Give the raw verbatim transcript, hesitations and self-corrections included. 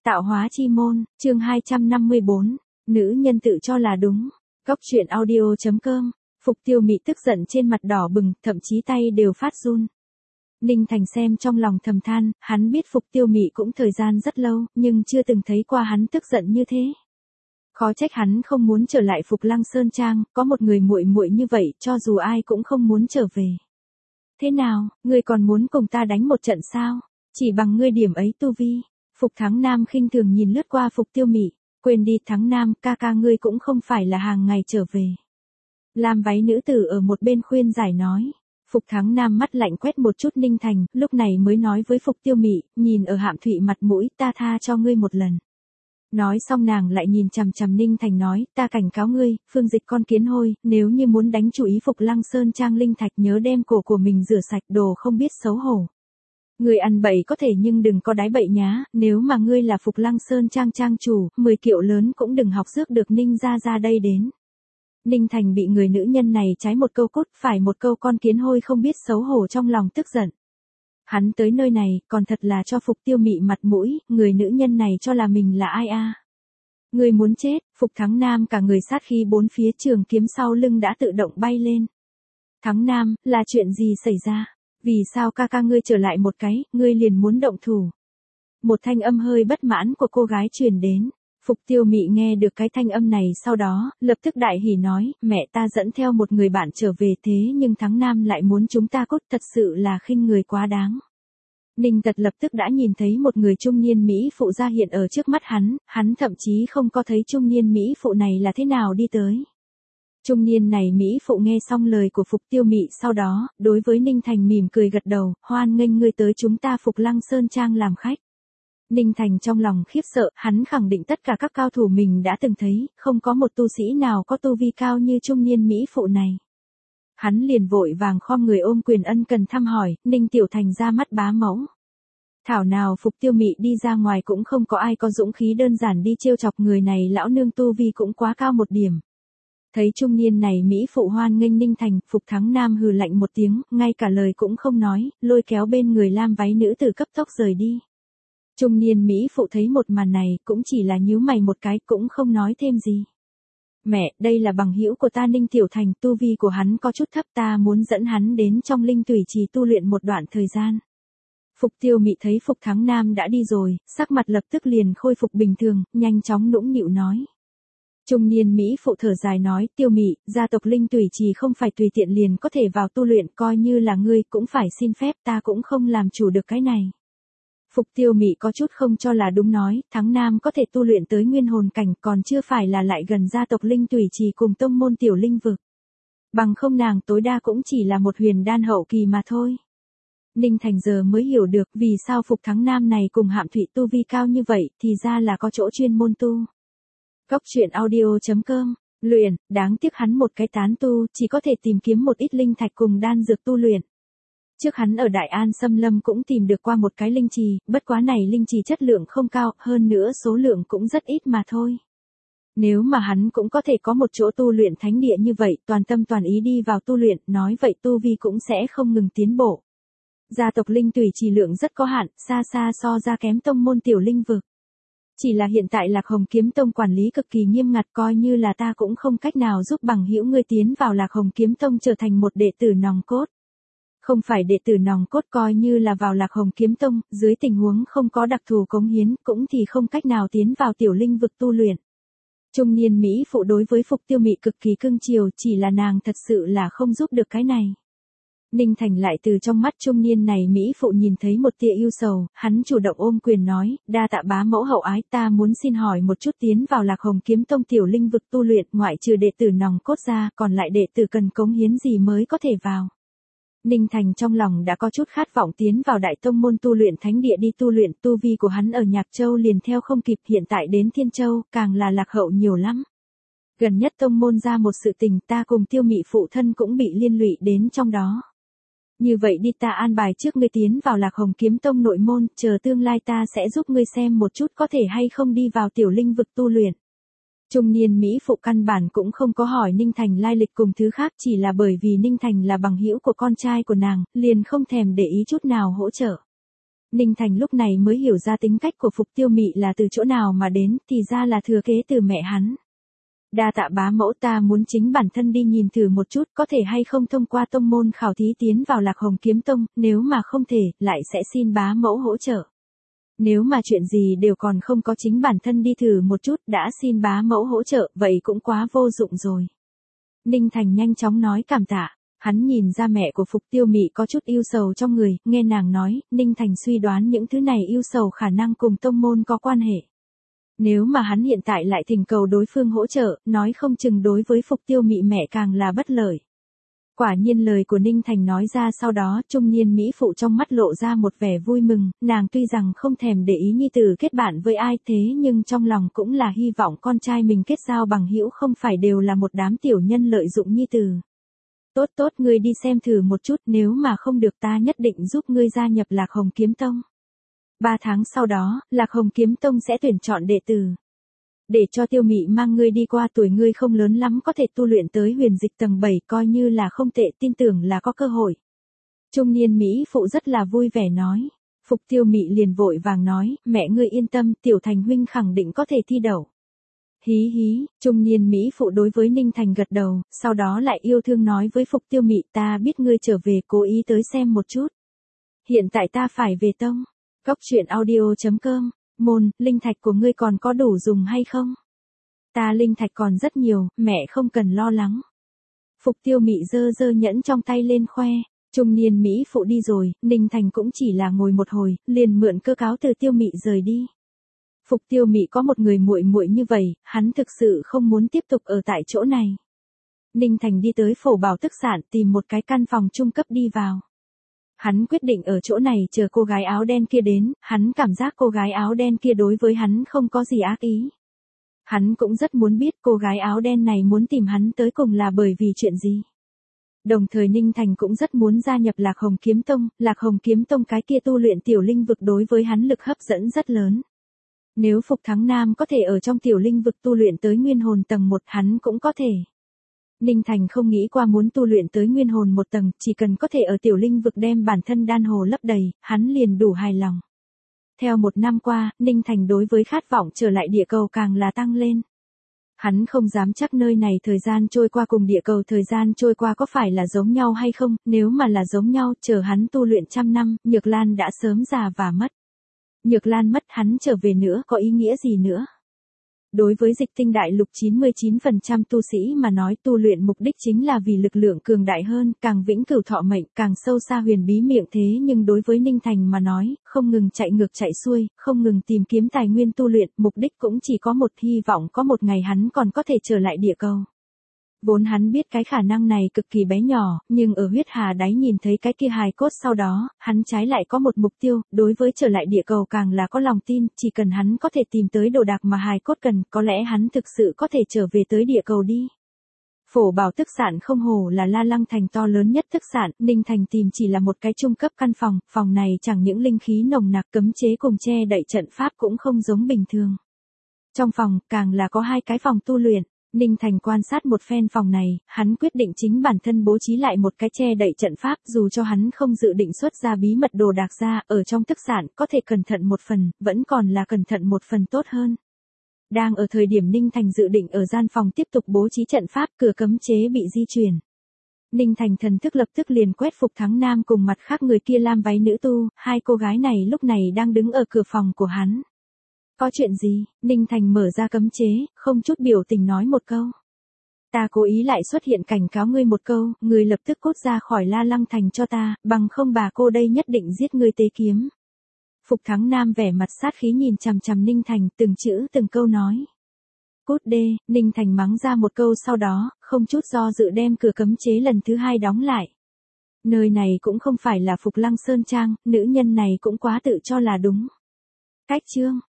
Tạo hóa chi môn, chương hai trăm năm mươi bốn, nữ nhân tự cho là đúng. Góc truyện audio chấm com, Phục Tiêu Mị tức giận trên mặt đỏ bừng, thậm chí tay đều phát run. Ninh Thành xem trong lòng thầm than, hắn biết Phục Tiêu Mị cũng thời gian rất lâu, nhưng chưa từng thấy qua hắn tức giận như thế. Khó trách hắn không muốn trở lại Phục Lăng Sơn Trang, có một người muội muội như vậy, cho dù ai cũng không muốn trở về. Thế nào, ngươi còn muốn cùng ta đánh một trận sao? Chỉ bằng ngươi điểm ấy tu vi. Phục Thắng Nam khinh thường nhìn lướt qua Phục Tiêu Mị, quên đi Thắng Nam, ca ca ngươi cũng không phải là hàng ngày trở về. Lam váy nữ tử ở một bên khuyên giải nói. Phục Thắng Nam mắt lạnh quét một chút Ninh Thành, lúc này mới nói với Phục Tiêu Mị, nhìn ở Hạm Thụy mặt mũi, ta tha cho ngươi một lần. Nói xong nàng lại nhìn chằm chằm Ninh Thành nói, ta cảnh cáo ngươi, Phương Dịch con kiến hôi, nếu như muốn đánh chủ ý Phục Lăng Sơn Trang linh thạch nhớ đem cổ của mình rửa sạch, đồ không biết xấu hổ. Ngươi ăn bậy có thể nhưng đừng có đái bậy nhá, nếu mà ngươi là Phục Lăng Sơn Trang trang chủ, mười kiệu lớn cũng đừng học rước được Ninh ra ra đây đến. Ninh Thành bị người nữ nhân này trái một câu cút, phải một câu con kiến hôi không biết xấu hổ trong lòng tức giận. Hắn tới nơi này, còn thật là cho Phục Tiêu Mị mặt mũi, người nữ nhân này cho là mình là ai a? À? Người muốn chết, Phục Thắng Nam cả người sát khí bốn phía trường kiếm sau lưng đã tự động bay lên. Thắng Nam, là chuyện gì xảy ra? Vì sao ca ca ngươi trở lại một cái, ngươi liền muốn động thủ? Một thanh âm hơi bất mãn của cô gái truyền đến. Phục Tiêu Mị nghe được cái thanh âm này sau đó, lập tức đại hỉ nói, mẹ ta dẫn theo một người bạn trở về thế nhưng Thắng Nam lại muốn chúng ta cút, thật sự là khinh người quá đáng. Ninh Tật lập tức đã nhìn thấy một người trung niên Mỹ phụ ra hiện ở trước mắt hắn, hắn thậm chí không có thấy trung niên Mỹ phụ này là thế nào đi tới. Trung niên này Mỹ phụ nghe xong lời của Phục Tiêu Mị sau đó, đối với Ninh Thành mỉm cười gật đầu, hoan nghênh ngươi tới chúng ta Phục Lăng Sơn Trang làm khách. Ninh Thành trong lòng khiếp sợ, hắn khẳng định tất cả các cao thủ mình đã từng thấy, không có một tu sĩ nào có tu vi cao như trung niên Mỹ phụ này. Hắn liền vội vàng khom người ôm quyền ân cần thăm hỏi, Ninh Tiểu Thành ra mắt bá mẫu. Thảo nào Phục Tiêu Mị đi ra ngoài cũng không có ai có dũng khí đơn giản đi trêu chọc người này, lão nương tu vi cũng quá cao một điểm. Thấy trung niên này Mỹ phụ hoan nghênh Ninh Thành, Phục Thắng Nam hừ lạnh một tiếng, ngay cả lời cũng không nói, lôi kéo bên người lam váy nữ tử cấp tốc rời đi. Trung niên Mỹ phụ thấy một màn này, cũng chỉ là nhíu mày một cái, cũng không nói thêm gì. Mẹ, đây là bằng hữu của ta Ninh Tiểu Thành, tu vi của hắn có chút thấp, ta muốn dẫn hắn đến trong linh tùy trì tu luyện một đoạn thời gian. Phục Tiêu Mị thấy Phục Thắng Nam đã đi rồi, sắc mặt lập tức liền khôi phục bình thường, nhanh chóng nũng nịu nói. Trung niên Mỹ phụ thở dài nói, Tiêu Mị, gia tộc linh tùy trì không phải tùy tiện liền có thể vào tu luyện, coi như là ngươi cũng phải xin phép, ta cũng không làm chủ được cái này. Phục Tiêu Mị có chút không cho là đúng nói, Thắng Nam có thể tu luyện tới nguyên hồn cảnh, còn chưa phải là lại gần gia tộc linh tùy trì cùng tông môn tiểu linh vực. Bằng không nàng tối đa cũng chỉ là một huyền đan hậu kỳ mà thôi. Ninh Thành giờ mới hiểu được vì sao Phục Thắng Nam này cùng Hạm Thụy tu vi cao như vậy, thì ra là có chỗ chuyên môn tu. Góc truyện audio chấm com, luyện, đáng tiếc hắn một cái tán tu, chỉ có thể tìm kiếm một ít linh thạch cùng đan dược tu luyện. Trước hắn ở Đại An Xâm Lâm cũng tìm được qua một cái linh trì, bất quá này linh trì chất lượng không cao, hơn nữa số lượng cũng rất ít mà thôi. Nếu mà hắn cũng có thể có một chỗ tu luyện thánh địa như vậy, toàn tâm toàn ý đi vào tu luyện, nói vậy tu vi cũng sẽ không ngừng tiến bộ. Gia tộc linh tùy trì lượng rất có hạn, xa xa so ra kém tông môn tiểu linh vực. Chỉ là hiện tại Lạc Hồng Kiếm Tông quản lý cực kỳ nghiêm ngặt, coi như là ta cũng không cách nào giúp bằng hữu ngươi tiến vào Lạc Hồng Kiếm Tông trở thành một đệ tử nòng cốt. Không phải đệ tử nòng cốt, coi như là vào Lạc Hồng Kiếm Tông, dưới tình huống không có đặc thù cống hiến, cũng thì không cách nào tiến vào tiểu linh vực tu luyện. Trung niên Mỹ phụ đối với Phục Tiêu Mị cực kỳ cưng chiều, chỉ là nàng thật sự là không giúp được cái này. Ninh Thành lại từ trong mắt trung niên này Mỹ phụ nhìn thấy một tia ưu sầu, hắn chủ động ôm quyền nói, đa tạ bá mẫu hậu ái, ta muốn xin hỏi một chút, tiến vào Lạc Hồng Kiếm Tông tiểu linh vực tu luyện, ngoại trừ đệ tử nòng cốt ra, còn lại đệ tử cần cống hiến gì mới có thể vào. Ninh Thành trong lòng đã có chút khát vọng tiến vào đại tông môn tu luyện thánh địa đi tu luyện, tu vi của hắn ở Nhạc Châu liền theo không kịp, hiện tại đến Thiên Châu, càng là lạc hậu nhiều lắm. Gần nhất tông môn ra một sự tình, ta cùng Tiêu Mị phụ thân cũng bị liên lụy đến trong đó. Như vậy đi, ta an bài trước ngươi tiến vào Lạc Hồng Kiếm Tông nội môn, chờ tương lai ta sẽ giúp ngươi xem một chút có thể hay không đi vào tiểu linh vực tu luyện. Trung niên Mỹ phụ căn bản cũng không có hỏi Ninh Thành lai lịch cùng thứ khác, chỉ là bởi vì Ninh Thành là bằng hữu của con trai của nàng, liền không thèm để ý chút nào hỗ trợ. Ninh Thành lúc này mới hiểu ra tính cách của Phục Tiêu Mị là từ chỗ nào mà đến, thì ra là thừa kế từ mẹ hắn. Đa tạ bá mẫu, ta muốn chính bản thân đi nhìn thử một chút có thể hay không thông qua tông môn khảo thí tiến vào Lạc Hồng Kiếm Tông, nếu mà không thể, lại sẽ xin bá mẫu hỗ trợ. Nếu mà chuyện gì đều còn không có chính bản thân đi thử một chút đã xin bá mẫu hỗ trợ, vậy cũng quá vô dụng rồi. Ninh Thành nhanh chóng nói cảm tạ. Hắn nhìn ra mẹ của Phục Tiêu Mị có chút ưu sầu trong người, nghe nàng nói, Ninh Thành suy đoán những thứ này ưu sầu khả năng cùng tông môn có quan hệ. Nếu mà hắn hiện tại lại thỉnh cầu đối phương hỗ trợ, nói không chừng đối với Phục Tiêu Mị mẹ càng là bất lợi. Quả nhiên lời của Ninh Thành nói ra sau đó, trung niên mỹ phụ trong mắt lộ ra một vẻ vui mừng, nàng tuy rằng không thèm để ý nhi tử kết bạn với ai thế nhưng trong lòng cũng là hy vọng con trai mình kết giao bằng hữu không phải đều là một đám tiểu nhân lợi dụng nhi tử. Tốt tốt, ngươi đi xem thử một chút, nếu mà không được ta nhất định giúp ngươi gia nhập Lạc Hồng Kiếm Tông. Ba tháng sau đó, Lạc Hồng Kiếm Tông sẽ tuyển chọn đệ tử. Để cho Tiêu Mị mang ngươi đi qua, tuổi ngươi không lớn lắm có thể tu luyện tới huyền dịch tầng bảy, coi như là không tệ, tin tưởng là có cơ hội. Trung niên Mỹ phụ rất là vui vẻ nói. Phục Tiêu Mị liền vội vàng nói, mẹ ngươi yên tâm, Tiểu Thành huynh khẳng định có thể thi đậu. Hí hí, trung niên Mỹ phụ đối với Ninh Thành gật đầu, sau đó lại yêu thương nói với Phục Tiêu Mị, ta biết ngươi trở về, cố ý tới xem một chút. Hiện tại ta phải về tông. Góc truyện audio chấm com, môn, linh thạch của ngươi còn có đủ dùng hay không? Ta linh thạch còn rất nhiều, mẹ không cần lo lắng. Phục Tiêu Mị giơ giơ nhẫn trong tay lên khoe, trung niên Mỹ phụ đi rồi, Ninh Thành cũng chỉ là ngồi một hồi, liền mượn cơ cáo từ Tiêu Mị rời đi. Phục Tiêu Mị có một người muội muội như vậy, hắn thực sự không muốn tiếp tục ở tại chỗ này. Ninh Thành đi tới Phổ Bảo Tức Sản tìm một cái căn phòng trung cấp đi vào. Hắn quyết định ở chỗ này chờ cô gái áo đen kia đến, hắn cảm giác cô gái áo đen kia đối với hắn không có gì ác ý. Hắn cũng rất muốn biết cô gái áo đen này muốn tìm hắn tới cùng là bởi vì chuyện gì. Đồng thời Ninh Thành cũng rất muốn gia nhập Lạc Hồng Kiếm Tông, Lạc Hồng Kiếm Tông cái kia tu luyện tiểu linh vực đối với hắn lực hấp dẫn rất lớn. Nếu Phục Thắng Nam có thể ở trong tiểu linh vực tu luyện tới nguyên hồn tầng một, hắn cũng có thể. Ninh Thành không nghĩ qua muốn tu luyện tới nguyên hồn một tầng, chỉ cần có thể ở tiểu linh vực đem bản thân đan hồ lấp đầy, hắn liền đủ hài lòng. Theo một năm qua, Ninh Thành đối với khát vọng trở lại địa cầu càng là tăng lên. Hắn không dám chắc nơi này thời gian trôi qua cùng địa cầu thời gian trôi qua có phải là giống nhau hay không, nếu mà là giống nhau, chờ hắn tu luyện trăm năm, Nhược Lan đã sớm già và mất. Nhược Lan mất, hắn trở về nữa có ý nghĩa gì nữa? Đối với Dịch Tinh Đại Lục chín mươi chín phần trăm tu sĩ mà nói, tu luyện mục đích chính là vì lực lượng cường đại hơn, càng vĩnh cửu thọ mệnh, càng sâu xa huyền bí miệng thế nhưng đối với Ninh Thành mà nói, không ngừng chạy ngược chạy xuôi, không ngừng tìm kiếm tài nguyên tu luyện, mục đích cũng chỉ có một, hy vọng có một ngày hắn còn có thể trở lại địa cầu. Vốn hắn biết cái khả năng này cực kỳ bé nhỏ, nhưng ở huyết hà đáy nhìn thấy cái kia hài cốt sau đó, hắn trái lại có một mục tiêu, đối với trở lại địa cầu càng là có lòng tin, chỉ cần hắn có thể tìm tới đồ đạc mà hài cốt cần, có lẽ hắn thực sự có thể trở về tới địa cầu đi. Phổ Bảo Tức Sản không hổ là La Lăng thành to lớn nhất tức sản, Ninh Thành tìm chỉ là một cái trung cấp căn phòng, phòng này chẳng những linh khí nồng nặc, cấm chế cùng che đậy trận pháp cũng không giống bình thường. Trong phòng, càng là có hai cái phòng tu luyện. Ninh Thành quan sát một phen phòng này, hắn quyết định chính bản thân bố trí lại một cái che đậy trận pháp, dù cho hắn không dự định xuất ra bí mật đồ đạc ra, ở trong tức sản, có thể cẩn thận một phần, vẫn còn là cẩn thận một phần tốt hơn. Đang ở thời điểm Ninh Thành dự định ở gian phòng tiếp tục bố trí trận pháp, cửa cấm chế bị di chuyển. Ninh Thành thần thức lập tức liền quét Phục Thắng Nam cùng mặt khác người kia lam váy nữ tu, hai cô gái này lúc này đang đứng ở cửa phòng của hắn. Có chuyện gì? Ninh Thành mở ra cấm chế, không chút biểu tình nói một câu. Ta cố ý lại xuất hiện cảnh cáo ngươi một câu, ngươi lập tức cút ra khỏi La Lăng thành cho ta, bằng không bà cô đây nhất định giết ngươi tế kiếm. Phục Thắng Nam vẻ mặt sát khí nhìn chằm chằm Ninh Thành, từng chữ từng câu nói. Cút đê, Ninh Thành mắng ra một câu sau đó, không chút do dự đem cửa cấm chế lần thứ hai đóng lại. Nơi này cũng không phải là Phục Lăng Sơn Trang, nữ nhân này cũng quá tự cho là đúng. Cách chương